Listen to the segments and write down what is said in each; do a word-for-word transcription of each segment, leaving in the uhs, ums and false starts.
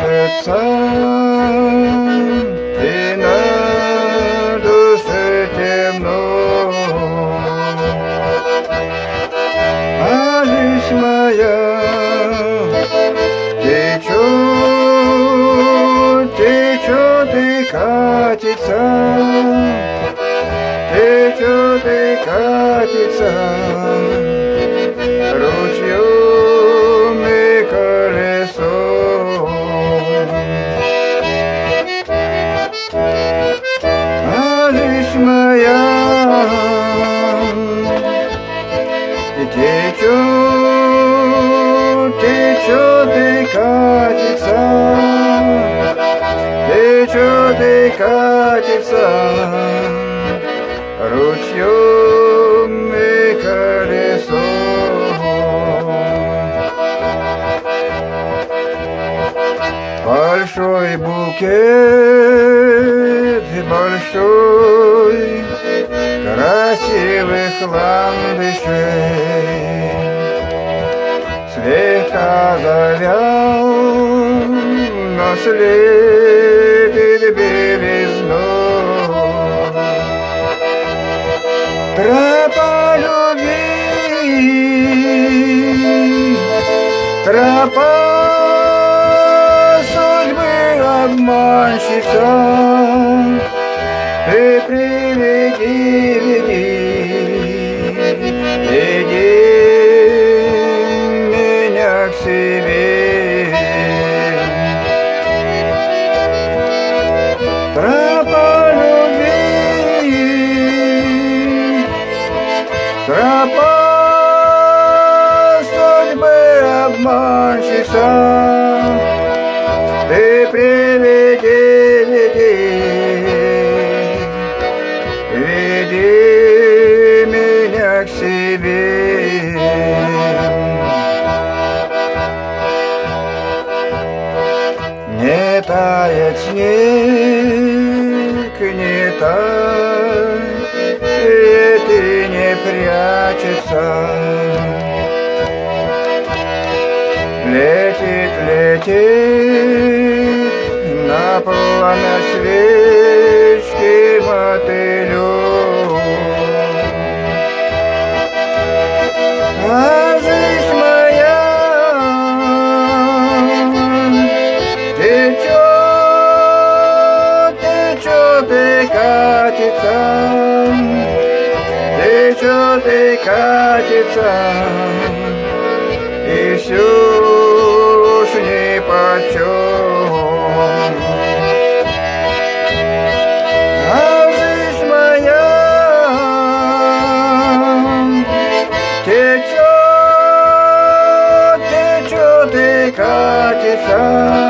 сердца и на душе темно, а жизнь моя течет, течет и катится, течет и катится ручьем и колесом. А жизнь моя течет, течет и катится, течет и катится ручьем и колесом. Большой букет, большой, красивых ландышей слегка завял, но слепит белизной. Тропа любви, тропа судьбы обманщица, ты приведи, веди, веди меня к себе. Тропа любви, тропа судьбы обманщица, ты приведи, веди, веди меня к себе. Не тает снег, не тает, и не прячется. Летит, летит на пламя свечки мотылёк. А жизнь моя течет, течет и катится, течет и катится, и все уж нипочем. А жизнь моя течет, течет и катится,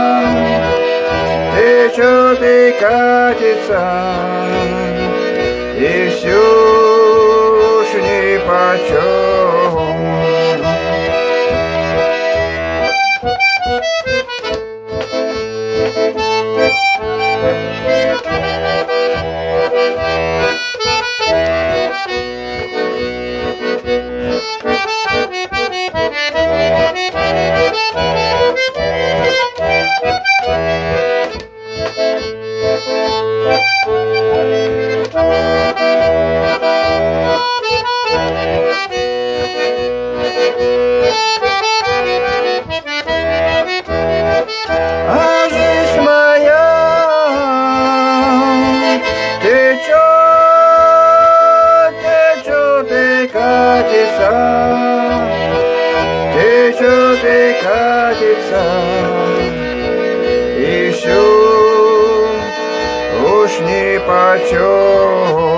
течет и катится, и все уж нипочем. А жизнь моя течет, течет и катится, течет и катится, и все уж нипочем.